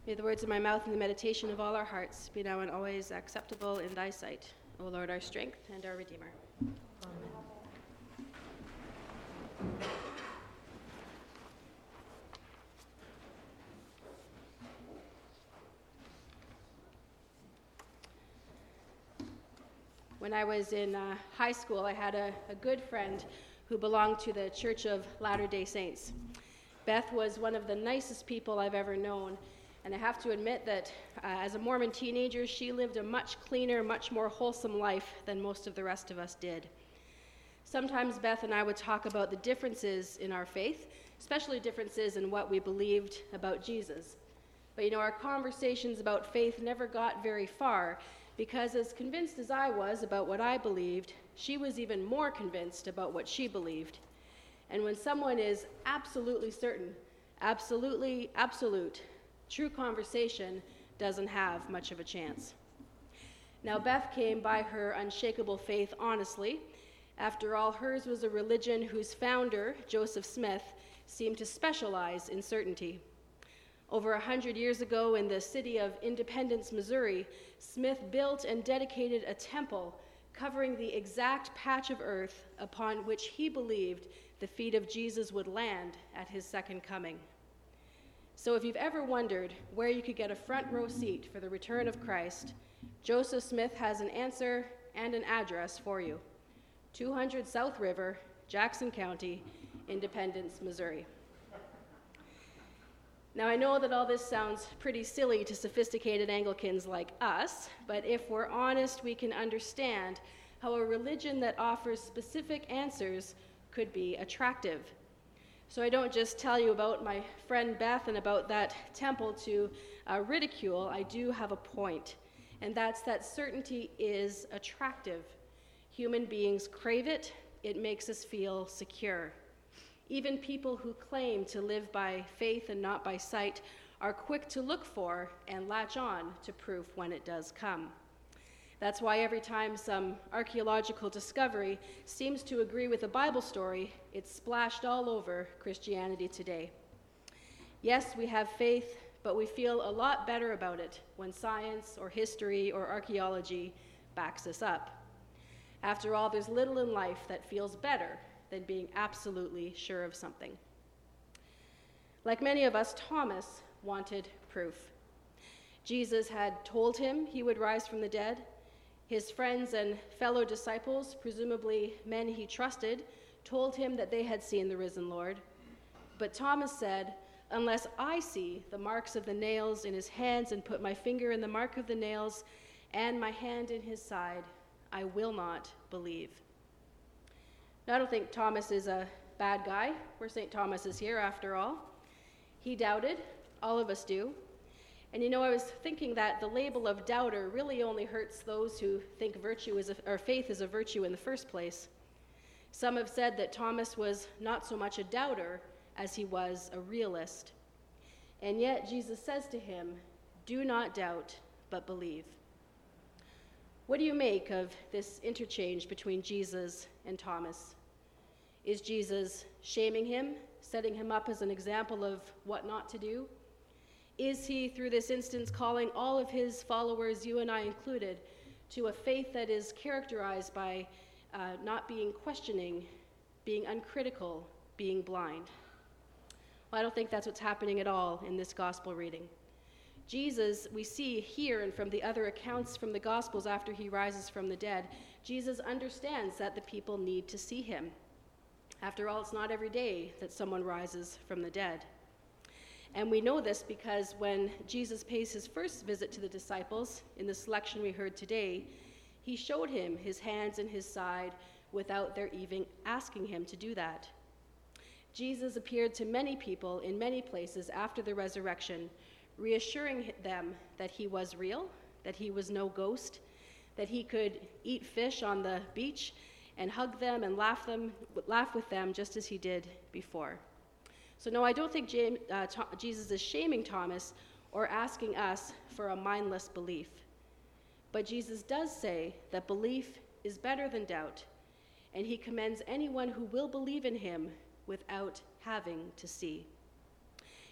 May the words of my mouth and the meditation of all our hearts be now and always acceptable in thy sight, O Lord, our strength and our Redeemer. Amen. When I was in high school, I had a good friend who belonged to the Church of Latter-day Saints. Beth was one of the nicest people I've ever known, and I have to admit that as a Mormon teenager, she lived a much cleaner, much more wholesome life than most of the rest of us did. Sometimes Beth and I would talk about the differences in our faith, especially differences in what we believed about Jesus. But our conversations about faith never got very far, because as convinced as I was about what I believed, she was even more convinced about what she believed. And when someone is absolutely certain, absolutely absolute, true conversation doesn't have much of a chance. Now, Beth came by her unshakable faith honestly. After all, hers was a religion whose founder, Joseph Smith, seemed to specialize in certainty. Over 100 years ago in the city of Independence, Missouri, Smith built and dedicated a temple covering the exact patch of earth upon which he believed the feet of Jesus would land at his second coming. So if you've ever wondered where you could get a front row seat for the return of Christ, Joseph Smith has an answer and an address for you. 200 South River, Jackson County, Independence, Missouri. Now, I know that all this sounds pretty silly to sophisticated Anglicans like us, but if we're honest, we can understand how a religion that offers specific answers could be attractive. So I don't just tell you about my friend Beth and about that temple to ridicule. I do have a point, and that's that certainty is attractive. Human beings crave it. It makes us feel secure. Even people who claim to live by faith and not by sight are quick to look for and latch on to proof when it does come. That's why every time some archaeological discovery seems to agree with a Bible story, it's splashed all over Christianity today. Yes, we have faith, but we feel a lot better about it when science or history or archaeology backs us up. After all, there's little in life that feels better than being absolutely sure of something. Like many of us, Thomas wanted proof. Jesus had told him he would rise from the dead. His friends and fellow disciples, presumably men he trusted, told him that they had seen the risen Lord. But Thomas said, "Unless I see the marks of the nails in his hands and put my finger in the mark of the nails and my hand in his side, I will not believe." Now, I don't think Thomas is a bad guy. We're St. Thomas is here, after all. He doubted. All of us do. And I was thinking that the label of doubter really only hurts those who think faith is a virtue in the first place. Some have said that Thomas was not so much a doubter as he was a realist. And yet Jesus says to him, "Do not doubt, but believe." What do you make of this interchange between Jesus and Thomas? Is Jesus shaming him, setting him up as an example of what not to do? Is he, through this instance, calling all of his followers, you and I included, to a faith that is characterized by not being questioning, being uncritical, being blind? Well, I don't think that's what's happening at all in this gospel reading. Jesus, we see here and from the other accounts from the Gospels after he rises from the dead, Jesus understands that the people need to see him. After all, it's not every day that someone rises from the dead. And we know this because when Jesus pays his first visit to the disciples, in the selection we heard today, he showed him his hands and his side without their even asking him to do that. Jesus appeared to many people in many places after the resurrection, reassuring them that he was real, that he was no ghost, that he could eat fish on the beach and hug them and laugh with them just as he did before. So no, I don't think Jesus is shaming Thomas or asking us for a mindless belief. But Jesus does say that belief is better than doubt, and he commends anyone who will believe in him without having to see.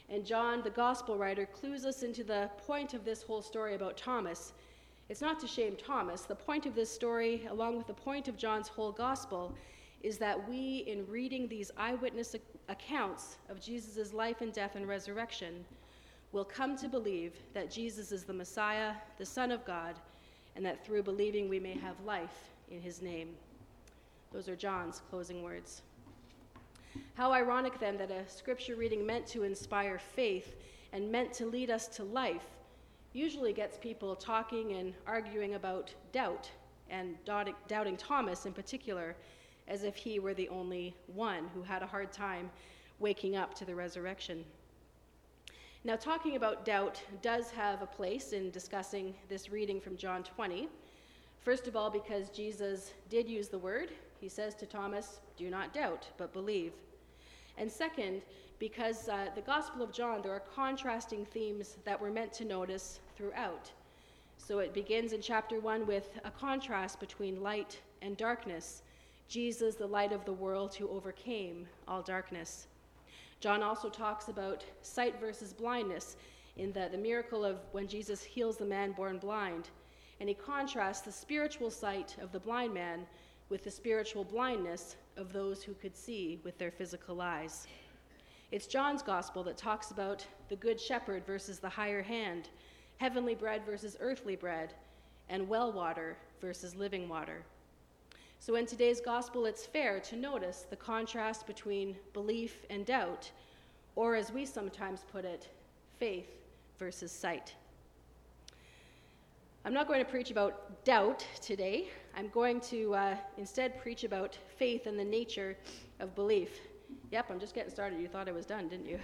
And John, the gospel writer, clues us into the point of this whole story about Thomas. It's not to shame Thomas. The point of this story, along with the point of John's whole gospel, is that we, in reading these eyewitness accounts of Jesus' life and death and resurrection, will come to believe that Jesus is the Messiah, the Son of God, and that through believing we may have life in his name. Those are John's closing words. How ironic then that a scripture reading meant to inspire faith and meant to lead us to life usually gets people talking and arguing about doubt, and doubting Thomas in particular, as if he were the only one who had a hard time waking up to the resurrection. Now, talking about doubt does have a place in discussing this reading from John 20. First of all, because Jesus did use the word. He says to Thomas, "Do not doubt, but believe." And second, because the Gospel of John, there are contrasting themes that we're meant to notice throughout. So it begins in chapter 1 with a contrast between light and darkness. Jesus, the light of the world, who overcame all darkness. John also talks about sight versus blindness in the miracle of when Jesus heals the man born blind. And he contrasts the spiritual sight of the blind man with the spiritual blindness of those who could see with their physical eyes. It's John's gospel that talks about the good shepherd versus the higher hand, heavenly bread versus earthly bread, and well water versus living water. So in today's gospel, it's fair to notice the contrast between belief and doubt, or as we sometimes put it, faith versus sight. I'm not going to preach about doubt today. I'm going to instead preach about faith and the nature of belief. Yep, I'm just getting started. You thought I was done, didn't you?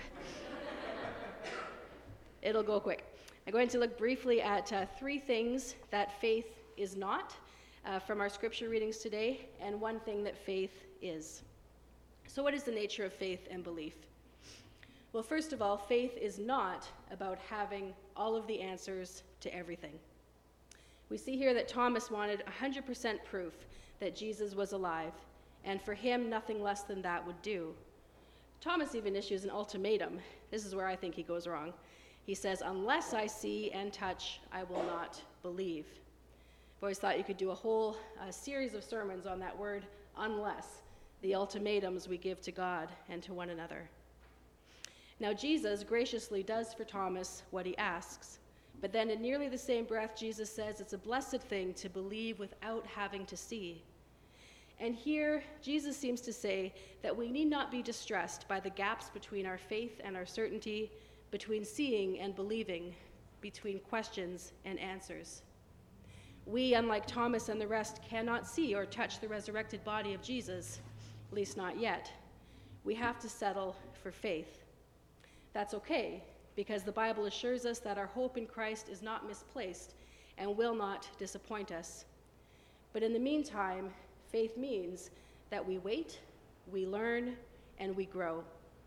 It'll go quick. I'm going to look briefly at three things that faith is not from our scripture readings today, and one thing that faith is. So what is the nature of faith and belief? Well, first of all, faith is not about having all of the answers to everything. We see here that Thomas wanted 100% proof that Jesus was alive, and for him, nothing less than that would do. Thomas even issues an ultimatum. This is where I think he goes wrong. He says, "Unless I see and touch, I will not believe." I've always thought you could do a whole series of sermons on that word, unless, the ultimatums we give to God and to one another. Now, Jesus graciously does for Thomas what he asks, but then in nearly the same breath, Jesus says it's a blessed thing to believe without having to see. And here, Jesus seems to say that we need not be distressed by the gaps between our faith and our certainty, between seeing and believing, between questions and answers. We, unlike Thomas and the rest, cannot see or touch the resurrected body of Jesus, at least not yet. We have to settle for faith. That's okay, because the Bible assures us that our hope in Christ is not misplaced and will not disappoint us. But in the meantime, faith means that we wait, we learn, and we grow.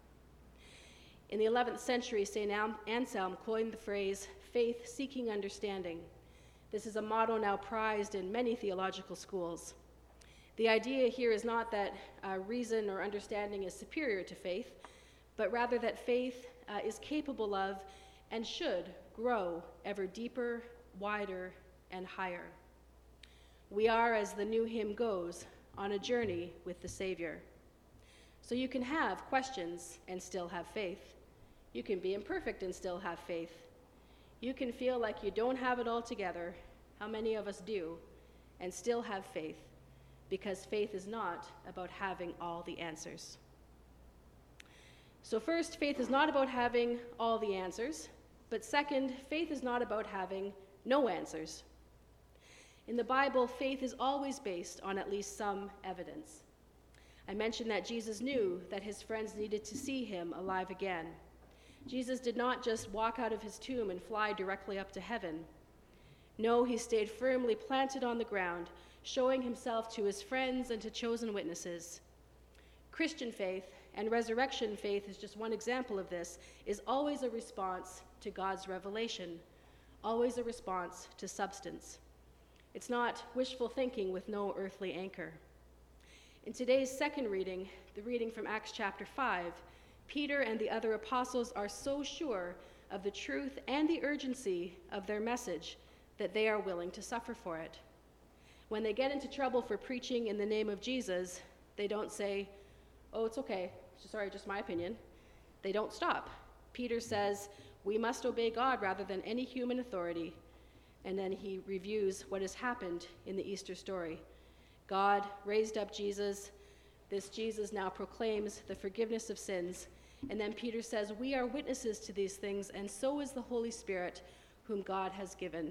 In the 11th century, St. Anselm coined the phrase, "faith seeking understanding." This is a motto now prized in many theological schools. The idea here is not that reason or understanding is superior to faith, but rather that faith is capable of and should grow ever deeper, wider, and higher. We are, as the new hymn goes, on a journey with the Savior. So you can have questions and still have faith. You can be imperfect and still have faith. You can feel like you don't have it all together, how many of us do, and still have faith, because faith is not about having all the answers. So first, faith is not about having all the answers, but second, faith is not about having no answers. In the Bible, faith is always based on at least some evidence. I mentioned that Jesus knew that his friends needed to see him alive again. Jesus did not just walk out of his tomb and fly directly up to heaven. No, he stayed firmly planted on the ground, showing himself to his friends and to chosen witnesses. Christian faith, and resurrection faith is just one example of this, is always a response to God's revelation, always a response to substance. It's not wishful thinking with no earthly anchor. In today's second reading, the reading from Acts chapter 5, Peter and the other apostles are so sure of the truth and the urgency of their message that they are willing to suffer for it. When they get into trouble for preaching in the name of Jesus, they don't say, "Oh, it's okay, sorry, just my opinion." They don't stop. Peter says, "We must obey God rather than any human authority." And then he reviews what has happened in the Easter story. God raised up Jesus. This Jesus now proclaims the forgiveness of sins. And then Peter says, "We are witnesses to these things, and so is the Holy Spirit, whom God has given."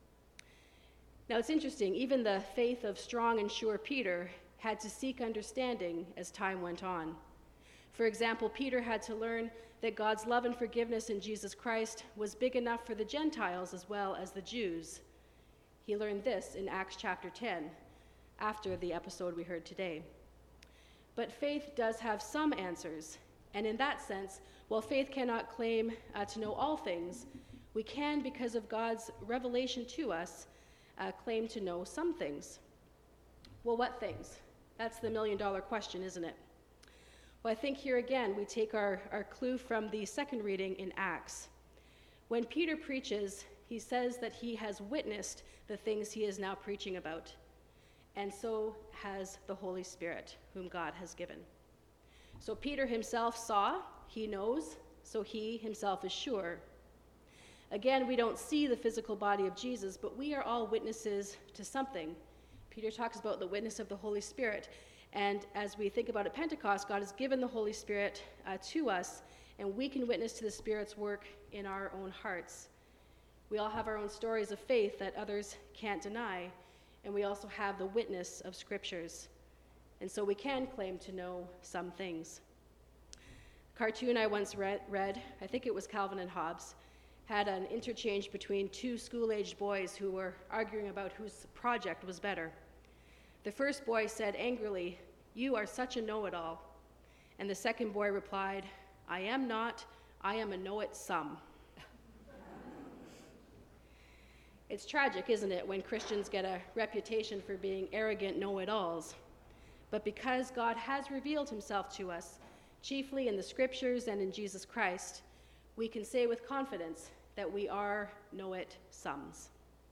Now it's interesting, even the faith of strong and sure Peter had to seek understanding as time went on. For example, Peter had to learn that God's love and forgiveness in Jesus Christ was big enough for the Gentiles as well as the Jews. He learned this in Acts chapter 10, after the episode we heard today. But faith does have some answers, and in that sense, while faith cannot claim to know all things, we can, because of God's revelation to us, claim to know some things. Well, what things? That's the million-dollar question, isn't it? Well, I think here again we take our clue from the second reading in Acts. When Peter preaches, he says that he has witnessed the things he is now preaching about, and so has the Holy Spirit, whom God has given. So Peter himself saw, he knows, so he himself is sure. Again, we don't see the physical body of Jesus, but we are all witnesses to something. Peter talks about the witness of the Holy Spirit. And as we think about at Pentecost, God has given the Holy Spirit to us, and we can witness to the Spirit's work in our own hearts. We all have our own stories of faith that others can't deny, and we also have the witness of Scriptures. And so we can claim to know some things. A cartoon I once read, I think it was Calvin and Hobbes, had an interchange between two school-aged boys who were arguing about whose project was better. The first boy said angrily, "You are such a know-it-all." And the second boy replied, "I am not, I am a know-it-some." It's tragic, isn't it, when Christians get a reputation for being arrogant know-it-alls. But because God has revealed himself to us, chiefly in the Scriptures and in Jesus Christ, we can say with confidence that we are know-it-somes.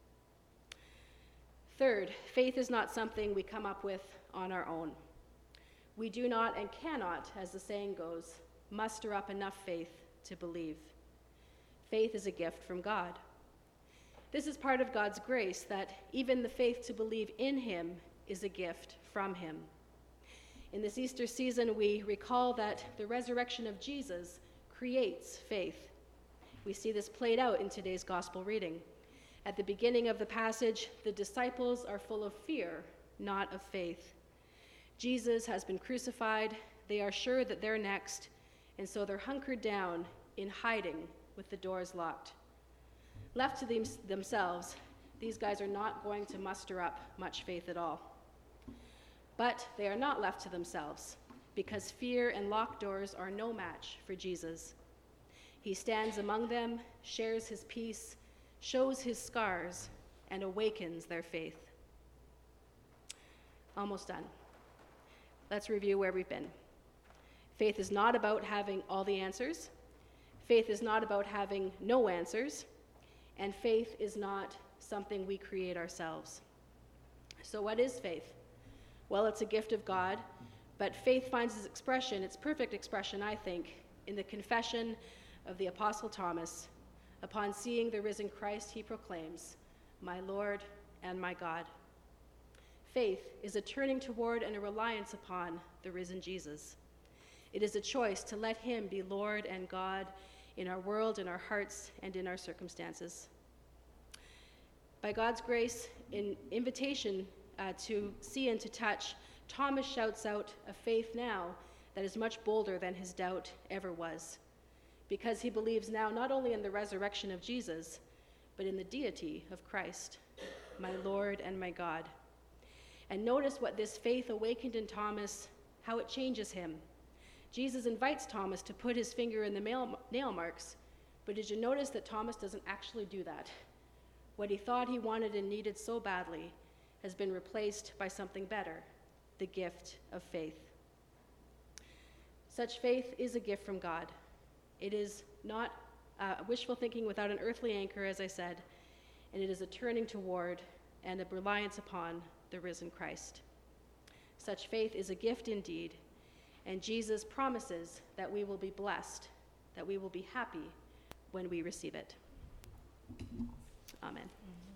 Third, faith is not something we come up with on our own. We do not and cannot, as the saying goes, muster up enough faith to believe. Faith is a gift from God. This is part of God's grace, that even the faith to believe in him is a gift from him. In this Easter season, we recall that the resurrection of Jesus creates faith. We see this played out in today's gospel reading. At the beginning of the passage, the disciples are full of fear, not of faith. Jesus has been crucified. They are sure that they're next, and so they're hunkered down in hiding with the doors locked. Left to themselves, these guys are not going to muster up much faith at all. But they are not left to themselves, because fear and locked doors are no match for Jesus. He stands among them, shares his peace, shows his scars, and awakens their faith. Almost done. Let's review where we've been. Faith is not about having all the answers. Faith is not about having no answers. And faith is not something we create ourselves. So what is faith? Well, it's a gift of God, but faith finds its expression, its perfect expression, I think, in the confession of the Apostle Thomas. Upon seeing the risen Christ, he proclaims, "My Lord and my God." Faith is a turning toward and a reliance upon the risen Jesus. It is a choice to let him be Lord and God in our world, in our hearts, and in our circumstances. By God's grace, in invitation to see and to touch, Thomas shouts out a faith now that is much bolder than his doubt ever was, because he believes now not only in the resurrection of Jesus, but in the deity of Christ, my Lord and my God. And notice what this faith awakened in Thomas, how it changes him. Jesus invites Thomas to put his finger in the nail marks, but did you notice that Thomas doesn't actually do that? What he thought he wanted and needed so badly has been replaced by something better, the gift of faith. Such faith is a gift from God. It is not wishful thinking without an earthly anchor, as I said, and it is a turning toward and a reliance upon the risen Christ. Such faith is a gift indeed, and Jesus promises that we will be blessed, that we will be happy when we receive it. Amen.